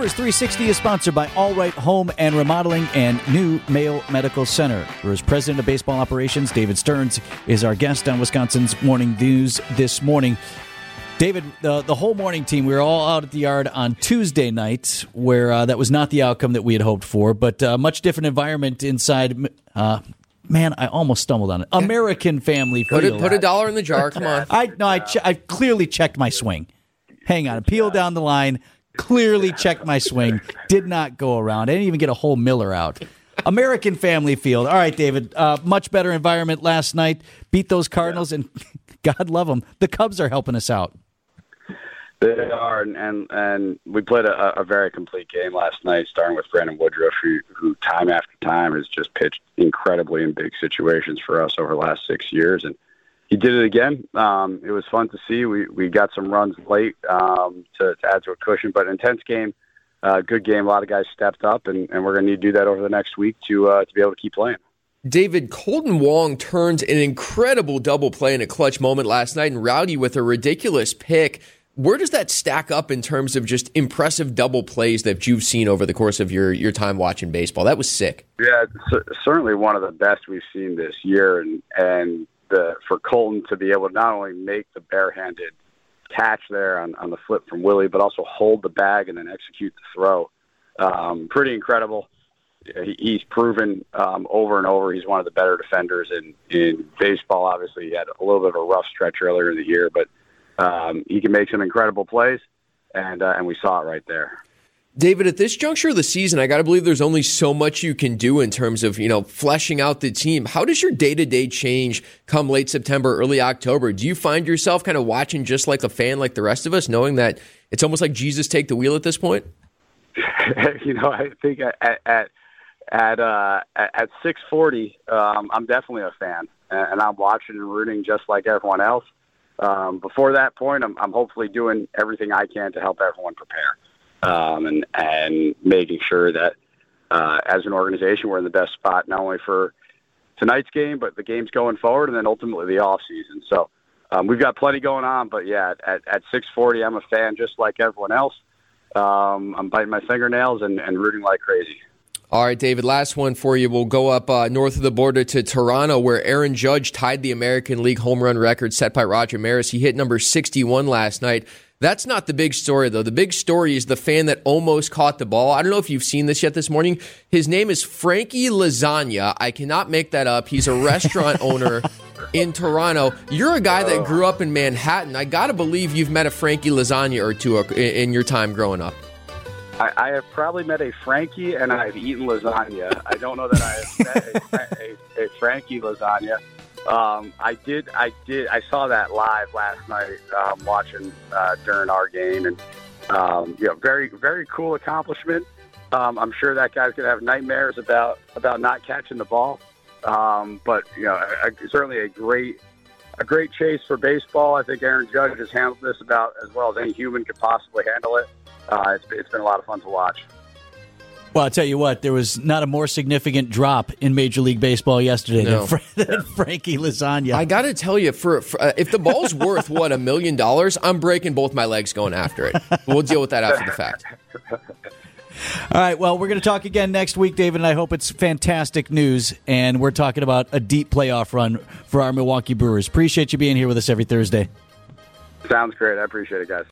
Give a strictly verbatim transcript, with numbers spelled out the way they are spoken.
Brewers three sixty is sponsored by All Right Home and Remodeling and New Mayo Medical Center. Brewers President of Baseball Operations, David Stearns, is our guest on Wisconsin's Morning News this morning. David, the, the whole morning team, we were all out at the yard on Tuesday night, where uh, that was not the outcome that we had hoped for, but a uh, much different environment inside. Uh, man, I almost stumbled on it. American Family Field. Put, it, put a dollar in the jar. Come on. I no, I, che- I clearly checked my swing. Hang on, peeled down the line. Clearly checked my swing. Did not go around. I didn't even get a whole Miller out. American Family Field. All right, David. Uh, much better environment last night. Beat those Cardinals, and God love them, the Cubs are helping us out. They are, and and, and we played a, a very complete game last night, starting with Brandon Woodruff, who, who time after time has just pitched incredibly in big situations for us over the last six years. And he did it again. Um, it was fun to see. We we got some runs late um, to, to add to a cushion, but intense game, uh, good game. A lot of guys stepped up, and, and we're going to need to do that over the next week to uh, to be able to keep playing. David, Colton Wong turned an incredible double play in a clutch moment last night, and Rowdy with a ridiculous pick. Where does that stack up in terms of just impressive double plays that you've seen over the course of your, your time watching baseball? That was sick. Yeah, it's certainly one of the best we've seen this year, and and the, for Colton to be able to not only make the barehanded catch there on, on the flip from Willie, but also hold the bag and then execute the throw. Um, pretty incredible. He, he's proven um, over and over he's one of the better defenders in, in baseball. Obviously, he had a little bit of a rough stretch earlier in the year, but Um, he can make some incredible plays, and uh, and we saw it right there. David, at this juncture of the season, I got to believe there's only so much you can do in terms of, you know, fleshing out the team. How does your day-to-day change come late September, early October? Do you find yourself kind of watching just like a fan like the rest of us, knowing that it's almost like Jesus take the wheel at this point? You know, I think at at at, uh, at six forty, um, I'm definitely a fan, and I'm watching and rooting just like everyone else. Um, before that point, I'm, I'm hopefully doing everything I can to help everyone prepare, um, and and making sure that uh, as an organization we're in the best spot not only for tonight's game but the games going forward, and then ultimately the off season. So um, we've got plenty going on, but yeah, at, at six forty, I'm a fan just like everyone else. Um, I'm biting my fingernails and, and rooting like crazy. All right, David, last one for you. We'll go up uh, north of the border to Toronto, where Aaron Judge tied the American League home run record set by Roger Maris. He hit number sixty-one last night. That's not the big story, though. The big story is the fan that almost caught the ball. I don't know if you've seen this yet this morning. His name is Frankie Lasagna. I cannot make that up. He's a restaurant owner in Toronto. You're a guy that grew up in Manhattan. I got to believe you've met a Frankie Lasagna or two in your time growing up. I, I have probably met a Frankie, and I've eaten lasagna. I don't know that I have met a, a, a Frankie lasagna. Um, I did, I did, I saw that live last night, um, watching uh, during our game, and um, you know, very, very cool accomplishment. Um, I'm sure that guy's gonna have nightmares about about not catching the ball. Um, but you know, a, a, certainly a great, a great chase for baseball. I think Aaron Judge has handled this about as well as any human could possibly handle it. Uh, it's, it's been a lot of fun to watch. Well, I'll tell you what, there was not a more significant drop in Major League Baseball yesterday no. than, Fra- than Frankie Lasagna. I got to tell you, for, for uh, if the ball's worth, what, a million dollars, I'm breaking both my legs going after it. We'll deal with that after the fact. All right, well, we're going to talk again next week, David, and I hope it's fantastic news, and we're talking about a deep playoff run for our Milwaukee Brewers. Appreciate you being here with us every Thursday. Sounds great. I appreciate it, guys.